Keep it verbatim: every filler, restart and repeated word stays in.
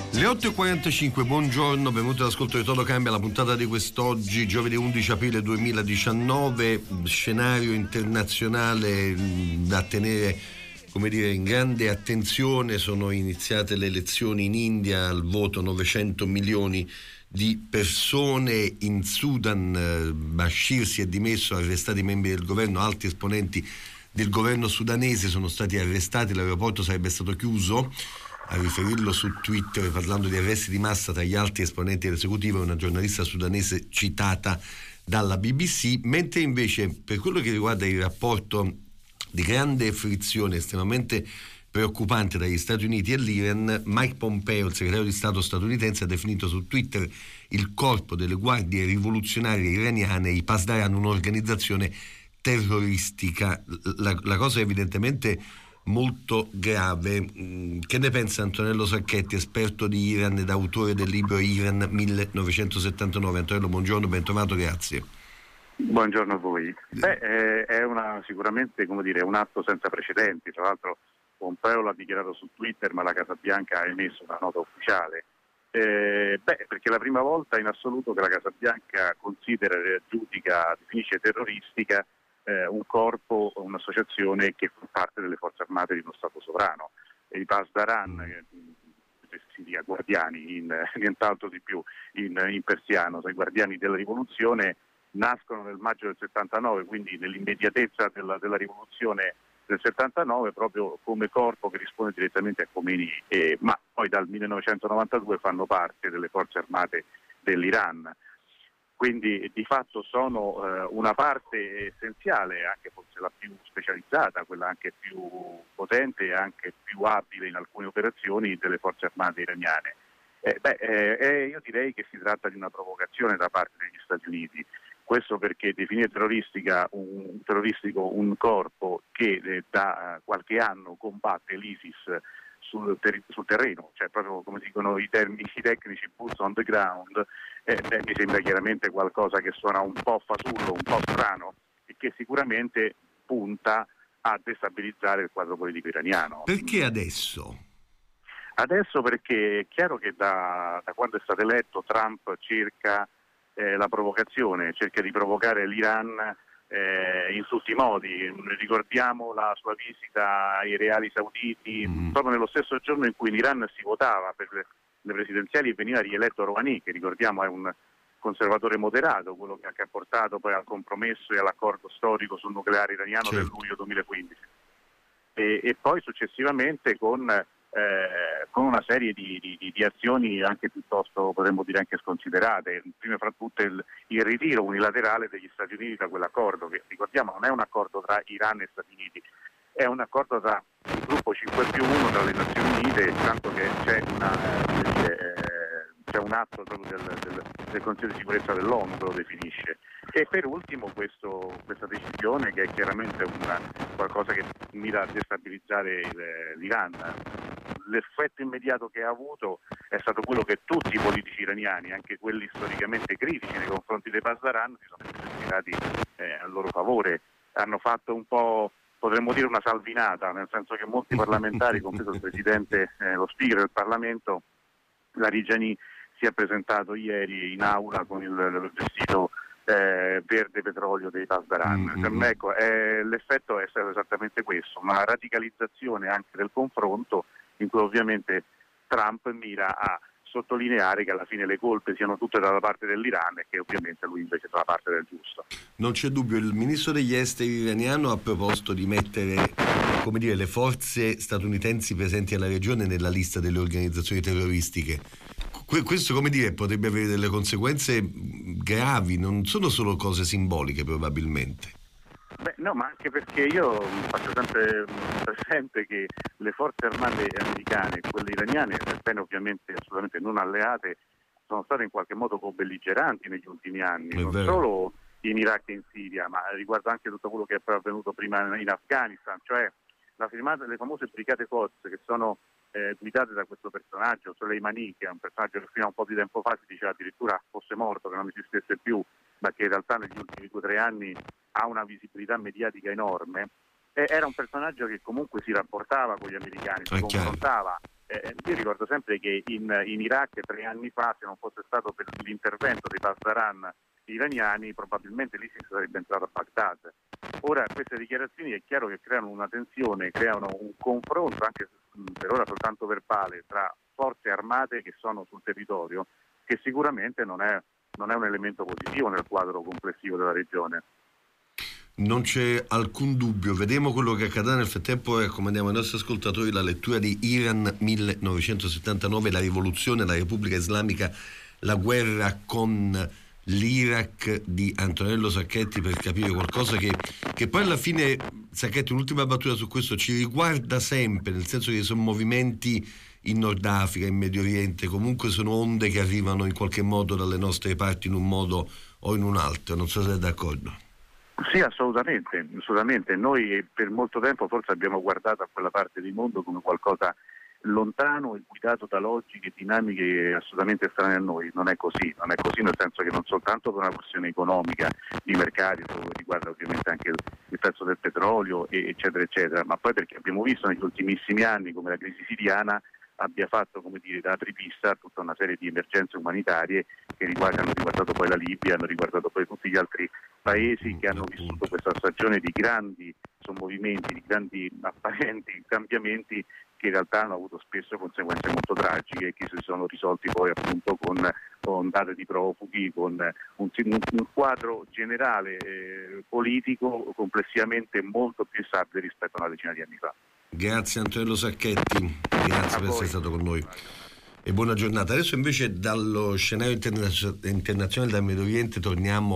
Le otto e quarantacinque, buongiorno, benvenuti all'ascolto di Toto Cambia, la puntata di quest'oggi, giovedì undici aprile duemiladiciannove, scenario internazionale da tenere, come dire, in grande attenzione. Sono iniziate le elezioni in India, al voto novecento milioni di persone. In Sudan Bashir si è dimesso, arrestati i membri del governo, alti esponenti del governo sudanese sono stati arrestati, l'aeroporto sarebbe stato chiuso. A riferirlo su Twitter, parlando di arresti di massa tra gli alti esponenti dell'esecutivo, è una giornalista sudanese citata dalla B B C, mentre invece per quello che riguarda il rapporto di grande frizione estremamente preoccupante tra gli Stati Uniti e l'Iran, Mike Pompeo, il segretario di Stato statunitense, ha definito su Twitter il corpo delle guardie rivoluzionarie iraniane, i Pasdaran, un'organizzazione terroristica. La, la cosa è evidentemente molto grave. Che ne pensa Antonello Sacchetti, esperto di Iran ed autore del libro Iran millenovecentosettantanove? Antonello, buongiorno, ben trovato, grazie. Buongiorno a voi. Beh, è una sicuramente, come dire, un atto senza precedenti. Tra l'altro Pompeo l'ha dichiarato su Twitter, ma la Casa Bianca ha emesso una nota ufficiale. Eh, beh, perché è la prima volta in assoluto che la Casa Bianca considera, giudica, definisce terroristica eh, un corpo, un'associazione che fa parte delle forze armate di uno Stato sovrano. E i Pasdaran, che significa guardiani, in, nient'altro di più in, in persiano, cioè guardiani della rivoluzione, nascono nel maggio del settantanove, quindi nell'immediatezza della, della rivoluzione del settantanove, proprio come corpo che risponde direttamente a Khomeini, eh, ma poi dal millenovecentonovantadue fanno parte delle forze armate dell'Iran. Quindi di fatto sono eh, una parte essenziale, anche forse la più specializzata, quella anche più potente e anche più abile in alcune operazioni delle forze armate iraniane. Eh, beh, eh, io direi che si tratta di una provocazione da parte degli Stati Uniti. Questo perché definire terroristica un, terroristico un corpo che eh, da qualche anno combatte l'ISIS sul, ter- sul terreno, cioè proprio come dicono i termini tecnici, boots on the ground, eh, beh, mi sembra chiaramente qualcosa che suona un po' fasullo, un po' strano e che sicuramente punta a destabilizzare il quadro politico iraniano. Perché adesso? Adesso perché è chiaro che da, da quando è stato eletto Trump cerca eh, la provocazione, cerca di provocare l'Iran eh, in tutti i modi. Ricordiamo la sua visita ai Reali Sauditi mm. proprio nello stesso giorno in cui in Iran si votava per le, le presidenziali e veniva rieletto Rouhani, che ricordiamo è un conservatore moderato, quello che ha portato poi al compromesso e all'accordo storico sul nucleare iraniano certo. del luglio duemilaquindici. E, e poi successivamente con Eh, con una serie di, di, di azioni anche piuttosto, potremmo dire, anche sconsiderate. Prima fra tutte il, il ritiro unilaterale degli Stati Uniti da quell'accordo, che ricordiamo non è un accordo tra Iran e Stati Uniti, è un accordo tra il gruppo cinque più uno tra le Nazioni Unite, tanto che c'è, una, eh, dire, eh, c'è un atto proprio del, del, del Consiglio di sicurezza dell'ONU che lo definisce. E per ultimo questo, questa decisione che è chiaramente una, qualcosa che mira a destabilizzare il, l'Iran. L'effetto immediato che ha avuto è stato quello che tutti i politici iraniani, anche quelli storicamente critici nei confronti dei Pasdaran, si sono schierati eh, a loro favore. Hanno fatto un po', potremmo dire, una salvinata, nel senso che molti parlamentari, compreso il Presidente, eh, lo Speaker del Parlamento, Larijani, si è presentato ieri in aula con il, il vestito eh, verde petrolio dei Pasdaran. Mm-hmm. Ecco, eh, l'effetto è stato esattamente questo, una radicalizzazione anche del confronto, in cui ovviamente Trump mira a sottolineare che alla fine le colpe siano tutte dalla parte dell'Iran e che ovviamente lui invece è dalla parte del giusto. Non c'è dubbio, il ministro degli esteri iraniano ha proposto di mettere, come dire, le forze statunitensi presenti alla regione nella lista delle organizzazioni terroristiche. Questo, come dire, potrebbe avere delle conseguenze gravi, non sono solo cose simboliche probabilmente. Beh, no, ma anche perché io faccio sempre presente che le forze armate americane, quelle iraniane, sebbene ovviamente assolutamente non alleate, sono state in qualche modo co-belligeranti negli ultimi anni, È non vero. solo in Iraq e in Siria, ma riguardo anche tutto quello che è avvenuto prima in Afghanistan, cioè la firmata, le famose brigate Quds che sono eh, guidate da questo personaggio, Soleimani, che è un personaggio che fino a un po' di tempo fa si diceva addirittura fosse morto, che non esistesse più, ma che in realtà negli ultimi due o tre anni ha una visibilità mediatica enorme. E era un personaggio che comunque si rapportava con gli americani, si confrontava Eh, io ricordo sempre che in, in Iraq tre anni fa, se non fosse stato per l'intervento dei Pasdaran iraniani, probabilmente l'ISIS sarebbe entrato a Baghdad. Ora queste dichiarazioni è chiaro che creano una tensione, creano un confronto, anche per ora soltanto verbale, tra forze armate che sono sul territorio, che sicuramente non è, non è un elemento positivo nel quadro complessivo della regione. Non c'è alcun dubbio, vedremo quello che accadrà. Nel frattempo raccomandiamo ai nostri ascoltatori la lettura di Iran millenovecentosettantanove, la rivoluzione, la Repubblica Islamica, la guerra con l'Iraq di Antonello Sacchetti, per capire qualcosa che, che poi alla fine, Sacchetti, un'ultima battuta su questo, ci riguarda sempre, nel senso che sono movimenti in Nord Africa, in Medio Oriente, comunque sono onde che arrivano in qualche modo dalle nostre parti in un modo o in un altro, non so se è d'accordo. Sì, assolutamente, assolutamente. Noi per molto tempo forse abbiamo guardato a quella parte del mondo come qualcosa lontano e guidato da logiche, dinamiche assolutamente strane a noi. Non è così, non è così nel senso che non soltanto per una questione economica, di mercati, che riguarda ovviamente anche il, il prezzo del petrolio, e, eccetera, eccetera, ma poi perché abbiamo visto negli ultimissimi anni come la crisi siriana abbia fatto, come dire, da apripista tutta una serie di emergenze umanitarie che riguardano, hanno riguardato poi la Libia, hanno riguardato poi tutti gli altri paesi che hanno vissuto questa stagione di grandi sommovimenti, di grandi apparenti cambiamenti che in realtà hanno avuto spesso conseguenze molto tragiche e che si sono risolti poi appunto con, con ondate di profughi, con un, un quadro generale eh, politico complessivamente molto più stabile rispetto a una decina di anni fa. Grazie Antonello Sacchetti, grazie per essere stato con noi e buona giornata. Adesso invece dallo scenario internazionale del Medio Oriente torniamo